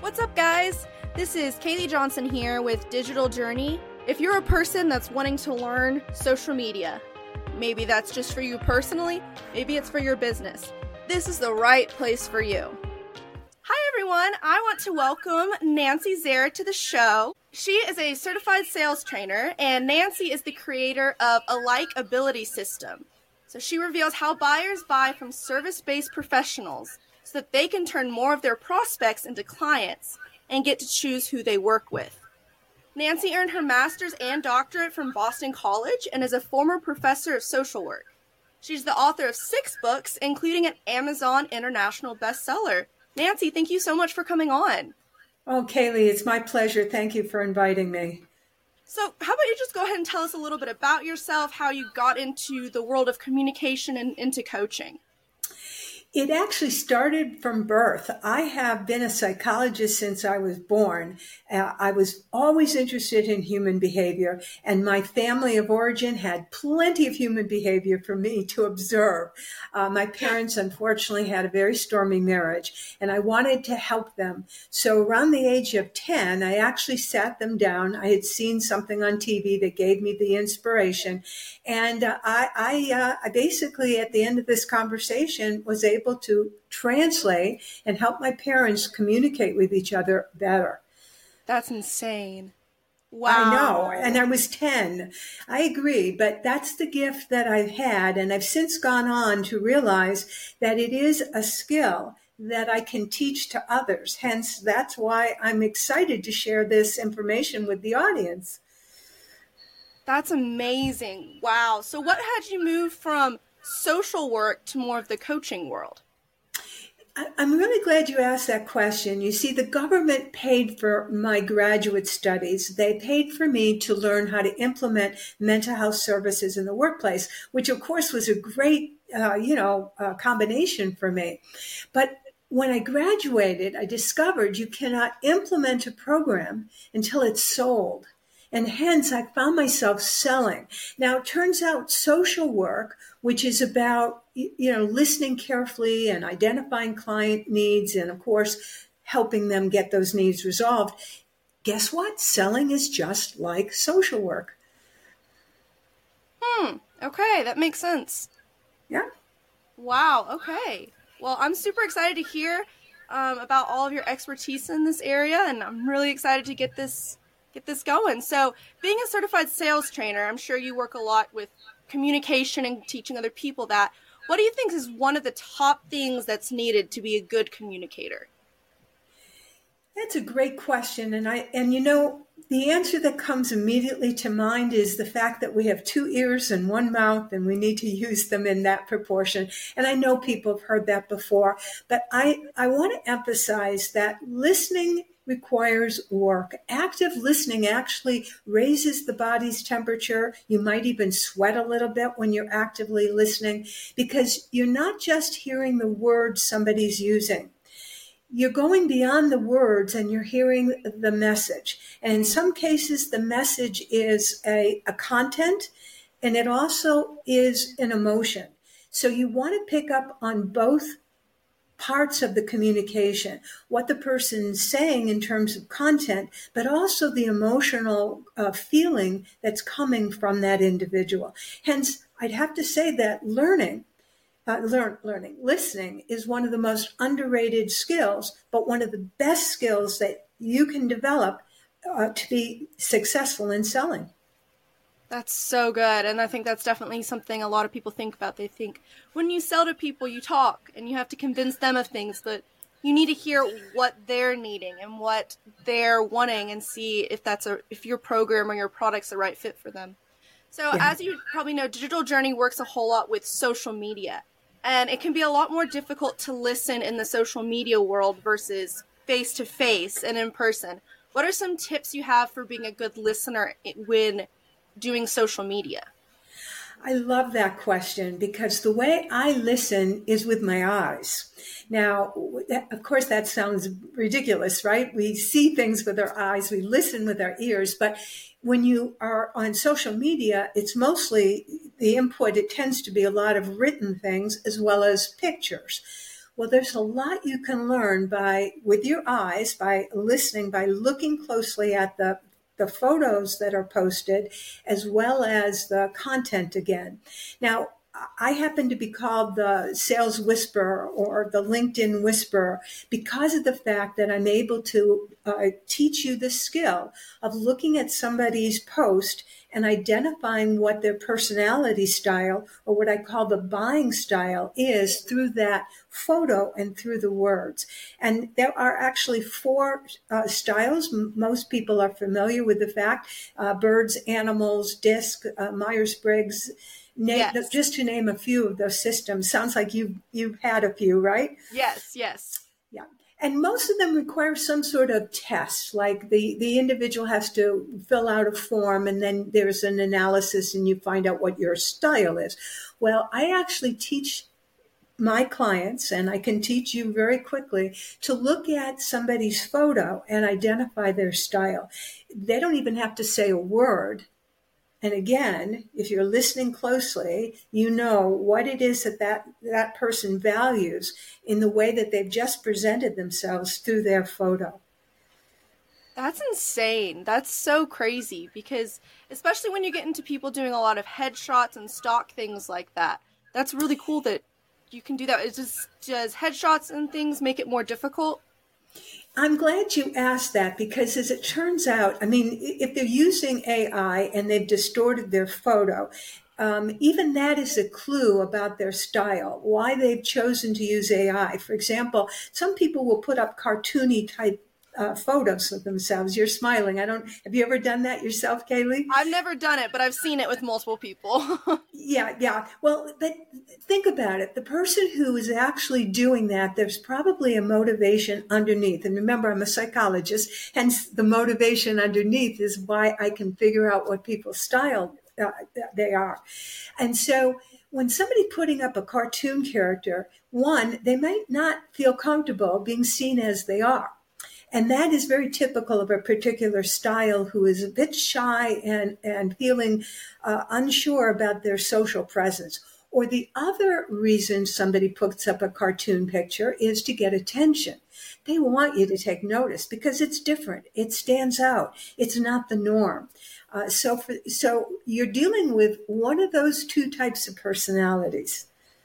What's up, guys? This is Kaylee Johnson here with Digital Journey. If you're a person that's wanting to learn social media, maybe that's just for you personally, maybe it's for your business, this is the right place for you. Hi, everyone. I want to welcome Nancy Zarek to the show. She is a certified sales trainer, and Nancy is the creator of a Likeability System. So she reveals how buyers buy from service-based professionals so that they can turn more of their prospects into clients and get to choose who they work with. Nancy earned her master's and doctorate from Boston College and is a former professor of social work. She's the author of 6 books, including an Amazon International bestseller. Nancy, thank you so much for coming on. Oh, Kaylee, it's my pleasure. Thank you for inviting me. So how about you just go ahead and tell us a little bit about yourself, how you got into the world of communication and into coaching? It actually started from birth. I have been a psychologist since I was born. I was always interested in human behavior, and my family of origin had plenty of human behavior for me to observe. My parents, unfortunately, had a very stormy marriage, and I wanted to help them. So around the age of 10, I actually sat them down. I had seen something on TV that gave me the inspiration, and I basically, at the end of this conversation, was able to translate and help my parents communicate with each other better. That's insane. Wow. I know. And I was 10. I agree. But that's the gift that I've had. And I've since gone on to realize that it is a skill that I can teach to others. Hence, that's why I'm excited to share this information with the audience. That's amazing. Wow. So what had you move from social work to more of the coaching world? I'm really glad you asked that question. You see, the government paid for my graduate studies. They paid for me to learn how to implement mental health services in the workplace, which of course was a great, combination for me. But when I graduated, I discovered you cannot implement a program until it's sold. And hence, I found myself selling. Now, it turns out social work, which is about, listening carefully and identifying client needs and, of course, helping them get those needs resolved. Guess what? Selling is just like social work. Okay, that makes sense. Yeah. Wow, okay. Well, I'm super excited to hear about all of your expertise in this area, and I'm really excited to get this going. So being a certified sales trainer, I'm sure you work a lot with communication and teaching other people that. What do you think is one of the top things that's needed to be a good communicator? That's a great question. And the answer that comes immediately to mind is the fact that we have 2 ears and 1 mouth, and we need to use them in that proportion. And I know people have heard that before, but I want to emphasize that listening requires work. Active listening actually raises the body's temperature. You might even sweat a little bit when you're actively listening because you're not just hearing the words somebody's using. You're going beyond the words and you're hearing the message. And in some cases, the message is a content and it also is an emotion. So you want to pick up on both parts of the communication, what the person's saying in terms of content, but also the emotional feeling that's coming from that individual. Hence, I'd have to say that listening is one of the most underrated skills, but one of the best skills that you can develop to be successful in selling. That's so good. And I think that's definitely something a lot of people think about. They think when you sell to people, you talk and you have to convince them of things, but you need to hear what they're needing and what they're wanting and see if your program or your product's the right fit for them. So As you probably know, Digital Journey works a whole lot with social media, and it can be a lot more difficult to listen in the social media world versus face-to-face and in person. What are some tips you have for being a good listener when doing social media? I love that question because the way I listen is with my eyes. Now, of course, that sounds ridiculous, right? We see things with our eyes, we listen with our ears, but when you are on social media, it's mostly the input. It tends to be a lot of written things as well as pictures. Well, there's a lot you can learn with your eyes, by listening, by looking closely at the photos that are posted, as well as the content again. Now, I happen to be called the sales whisperer or the LinkedIn whisperer because of the fact that I'm able to teach you the skill of looking at somebody's post and identifying what their personality style, or what I call the buying style, is through that photo and through the words. And there are actually four styles. Most people are familiar with the fact: birds, animals, disc, Myers-Briggs. Yes. Just to name a few of those systems. Sounds like you've had a few, right? Yes, yes. Yeah. And most of them require some sort of test, like the individual has to fill out a form, and then there's an analysis and you find out what your style is. Well, I actually teach my clients, and I can teach you very quickly, to look at somebody's photo and identify their style. They don't even have to say a word. And again, if you're listening closely, you know what it is that person values in the way that they've just presented themselves through their photo. That's insane. That's so crazy, because especially when you get into people doing a lot of headshots and stock things like that, that's really cool that you can do that. Does headshots and things make it more difficult? I'm glad you asked that, because as it turns out, I mean, if they're using AI and they've distorted their photo, even that is a clue about their style, why they've chosen to use AI. For example, some people will put up cartoony type photos of themselves. You're smiling. Have you ever done that yourself, Kaylee? I've never done it, but I've seen it with multiple people. Yeah. Well, but think about it. The person who is actually doing that, there's probably a motivation underneath. And remember, I'm a psychologist, hence the motivation underneath is why I can figure out what people's style they are. And so when somebody putting up a cartoon character, one, they might not feel comfortable being seen as they are. And that is very typical of a particular style who is a bit shy and feeling unsure about their social presence. Or the other reason somebody puts up a cartoon picture is to get attention. They want you to take notice because it's different. It stands out. It's not the norm. So you're dealing with one of those two types of personalities.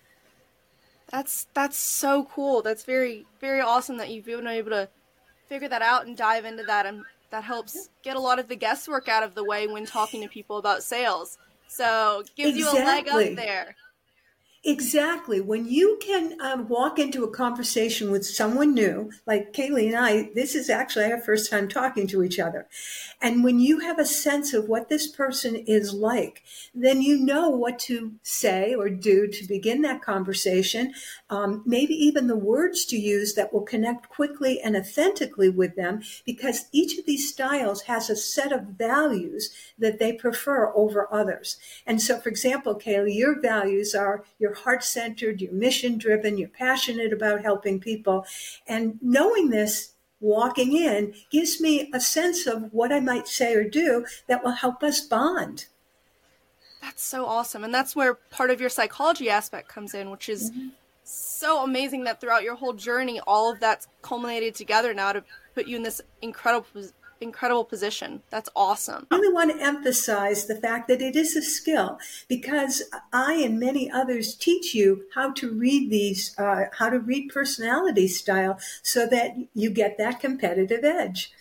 That's so cool. That's very, very awesome that you've been able to figure that out and dive into that, and that helps get a lot of the guesswork out of the way when talking to people about sales. So gives you a leg up there. Exactly. When you can walk into a conversation with someone new, like Kaylee and I, this is actually our first time talking to each other. And when you have a sense of what this person is like, then you know what to say or do to begin that conversation. Maybe even the words to use that will connect quickly and authentically with them, because each of these styles has a set of values that they prefer over others. And so, for example, Kaylee, your values are you're heart-centered, you're mission-driven, you're passionate about helping people. And knowing this, walking in, gives me a sense of what I might say or do that will help us bond. That's so awesome. And that's where part of your psychology aspect comes in, which is so amazing that throughout your whole journey, all of that's culminated together now to put you in this incredible position. That's awesome. I really want to emphasize the fact that it is a skill, because I and many others teach you how to read how to read personality style so that you get that competitive edge.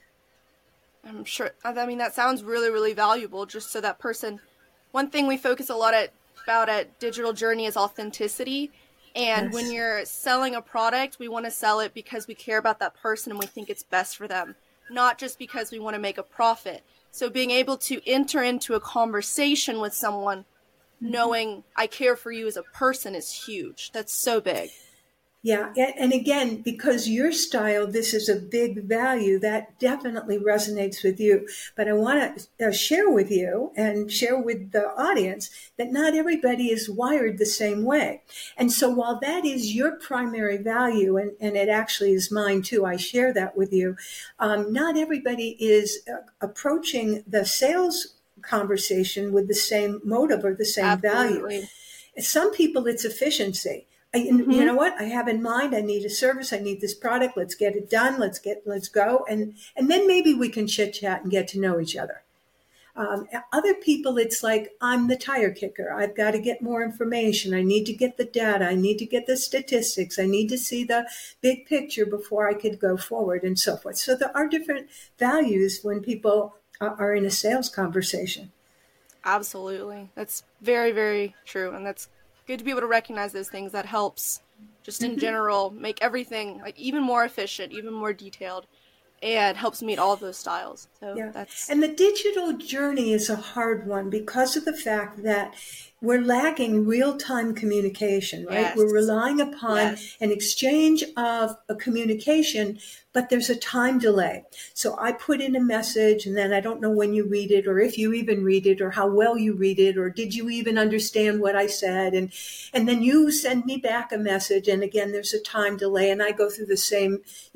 I'm sure. I mean, that sounds really, really valuable, just so that person. One thing we focus a lot about at Digital Journey is authenticity. And yes, when you're selling a product, we want to sell it because we care about that person and we think it's best for them, not just because we want to make a profit. So being able to enter into a conversation with someone knowing I care for you as a person is huge. That's so big. Yeah. And again, because your style, this is a big value that definitely resonates with you. But I want to share with you and share with the audience that not everybody is wired the same way. And so while that is your primary value, and it actually is mine too, I share that with you, not everybody is approaching the sales conversation with the same motive or the same value. Some people, it's efficiency. You know what? I have in mind, I need a service. I need this product. Let's get it done. Let's go. And then maybe we can chit chat and get to know each other. Other people, it's like, I'm the tire kicker. I've got to get more information. I need to get the data. I need to get the statistics. I need to see the big picture before I could go forward and so forth. So there are different values when people are in a sales conversation. Absolutely. That's very, very true. And that's good to be able to recognize those things. That helps just in general make everything like even more efficient, even more detailed, and helps meet all of those styles. So And the digital journey is a hard one because of the fact that we're lacking real-time communication, right? Yes. We're relying upon an exchange of a communication, but there's a time delay. So I put in a message and then I don't know when you read it or if you even read it or how well you read it or did you even understand what I said? And then you send me back a message and again, there's a time delay and I go through the same,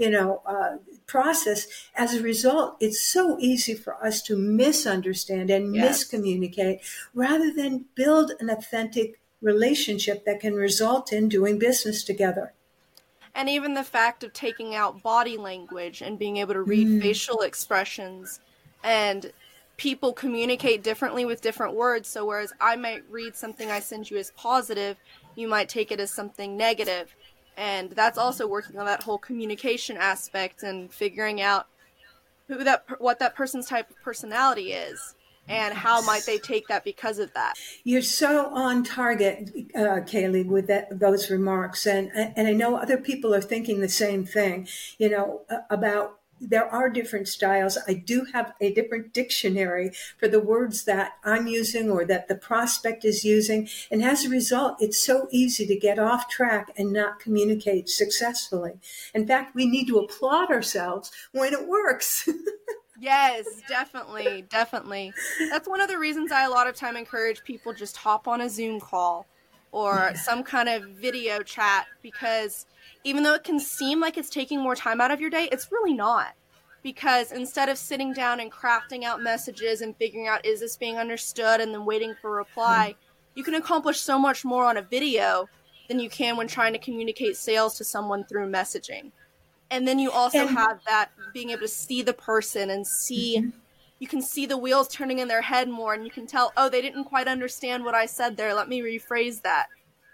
process. As a result, it's so easy for us to misunderstand and miscommunicate rather than build an authentic relationship that can result in doing business together. And even the fact of taking out body language and being able to read facial expressions, and people communicate differently with different words. So whereas I might read something I send you as positive, you might take it as something negative. And that's also working on that whole communication aspect and figuring out what that person's type of personality is and how might they take that because of that. You're so on target, Kaylee, with those remarks. And I know other people are thinking the same thing, about there are different styles. I do have a different dictionary for the words that I'm using or that the prospect is using. And as a result, it's so easy to get off track and not communicate successfully. In fact, we need to applaud ourselves when it works. Yes, definitely. That's one of the reasons I a lot of time encourage people just hop on a Zoom call or some kind of video chat, because even though it can seem like it's taking more time out of your day, it's really not. Because instead of sitting down and crafting out messages and figuring out, is this being understood, and then waiting for a reply, you can accomplish so much more on a video than you can when trying to communicate sales to someone through messaging. And then you also have that being able to see the person and see, you can see the wheels turning in their head more, and you can tell, oh, they didn't quite understand what I said there. Let me rephrase that.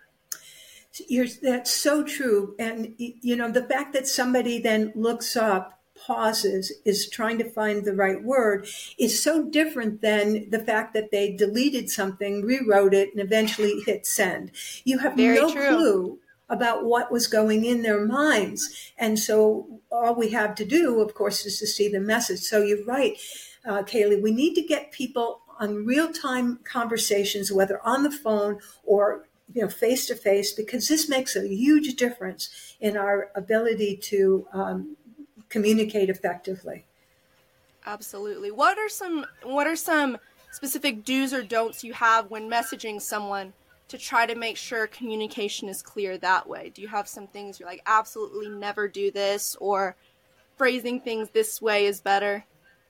That's so true. And, the fact that somebody then looks up, pauses, is trying to find the right word is so different than the fact that they deleted something, rewrote it, and eventually hit send. You have no clue about what was going in their minds. And so all we have to do, of course, is to see the message. So you're right, Kaylee, we need to get people on real-time conversations, whether on the phone or face to face, because this makes a huge difference in our ability to communicate effectively. Absolutely. What are some specific do's or don'ts you have when messaging someone to try to make sure communication is clear that way? Do you have some things you're like, absolutely never do this, or phrasing things this way is better?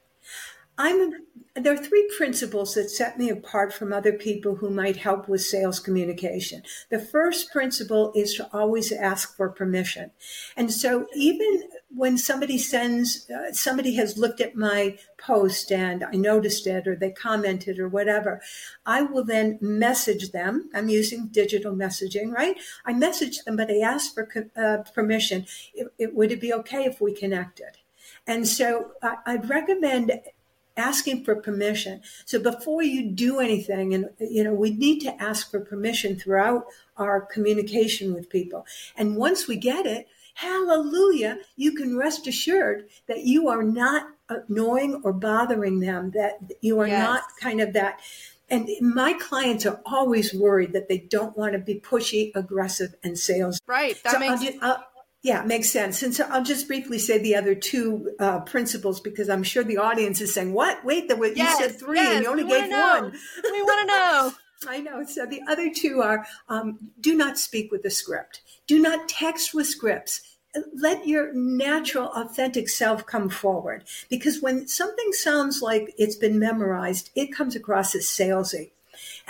There are three principles that set me apart from other people who might help with sales communication. The first principle is to always ask for permission. And so even when somebody somebody has looked at my post and I noticed it, or they commented or whatever, I will then message them. I'm using digital messaging, right? I message them, but I ask for permission. Would it be okay if we connected? And so I'd recommend asking for permission. So before you do anything, and we need to ask for permission throughout our communication with people. And once we get it, hallelujah, you can rest assured that you are not annoying or bothering them, that you are not kind of that. And my clients are always worried that they don't want to be pushy, aggressive, and sales. Right. Yeah, makes sense. And so I'll just briefly say the other two principles, because I'm sure the audience is saying, what? Wait, you said three and you only gave one. We want to know. I know. So the other two are, do not speak with a script. Do not text with scripts. Let your natural, authentic self come forward. Because when something sounds like it's been memorized, it comes across as salesy.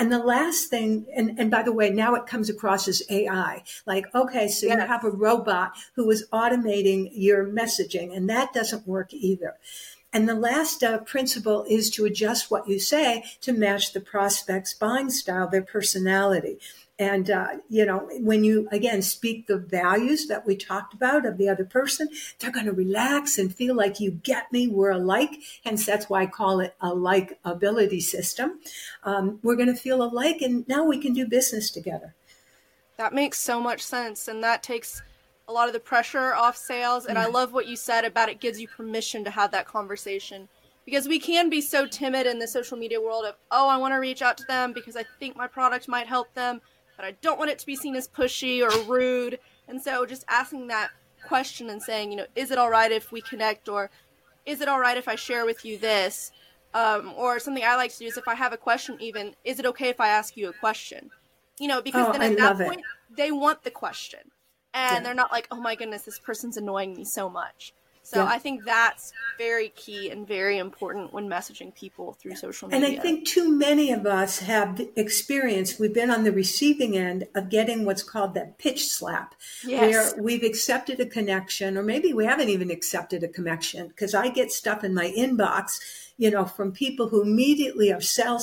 And the last thing, and by the way, now it comes across as AI. Like, okay, so you Yes. have a robot who is automating your messaging, and that doesn't work either. And the last principle is to adjust what you say to match the prospect's buying style, their personality. And, when you, again, speak the values that we talked about of the other person, they're going to relax and feel like you get me, we're alike. Hence, that's why I call it a likability system. We're going to feel alike, and now we can do business together. That makes so much sense, and that takes a lot of the pressure off sales. And I love what you said about it gives you permission to have that conversation, because we can be so timid in the social media world of, oh, I want to reach out to them because I think my product might help them, but I don't want it to be seen as pushy or rude. And so just asking that question and saying, is it all right if we connect, or is it all right if I share with you this? Or something I like to do is, if I have a question even, is it okay if I ask you a question? Because then at that point, they want the question. And they're not like, oh my goodness, this person's annoying me so much. So I think that's very key and very important when messaging people through social media. And I think too many of us have experienced, we've been on the receiving end of getting what's called that pitch slap, where we've accepted a connection, or maybe we haven't even accepted a connection, because I get stuff in my inbox, from people who immediately are sell.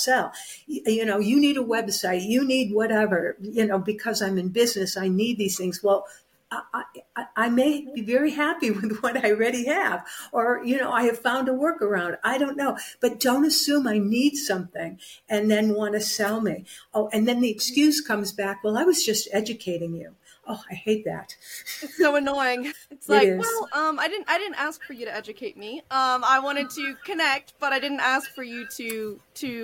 You need a website, you need whatever, because I'm in business, I need these things. Well, I may be very happy with what I already have, or, I have found a workaround. I don't know, but don't assume I need something and then want to sell me. Oh, and then the excuse comes back. Well, I was just educating you. Oh, I hate that. It's so annoying. It's like, I didn't ask for you to educate me. I wanted to connect, but I didn't ask for you to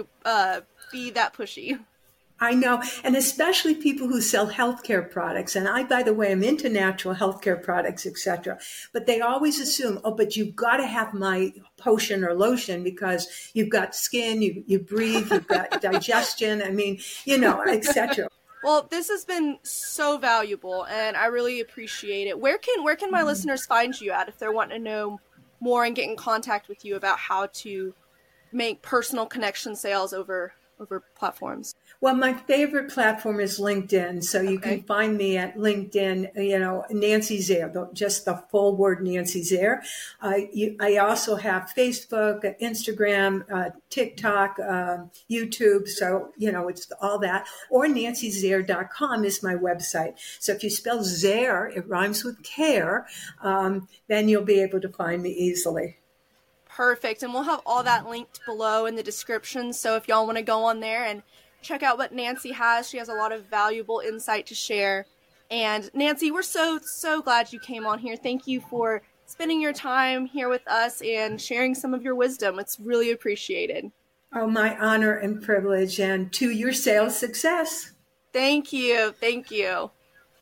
be that pushy. I know, and especially people who sell healthcare products. And I, by the way, am into natural healthcare products, etc. But they always assume, oh, but you've got to have my potion or lotion because you've got skin, you breathe, you've got digestion. I mean, etc. Well, this has been so valuable, and I really appreciate it. Where can my listeners find you at if they're wanting to know more and get in contact with you about how to make personal connection sales over platforms? Well, my favorite platform is LinkedIn. So you can find me at LinkedIn, Nancy Zare, just the full word Nancy Zare. I also have Facebook, Instagram, TikTok, YouTube. So, it's all that. Or nancyzare.com is my website. So if you spell Zare, it rhymes with care, then you'll be able to find me easily. Perfect. And we'll have all that linked below in the description. So if y'all want to go on there and check out what Nancy has, she has a lot of valuable insight to share. And Nancy, we're so glad you came on here. Thank you for spending your time here with us and sharing some of your wisdom. It's really appreciated. Oh, my honor and privilege, and to your sales success. Thank you. Thank you.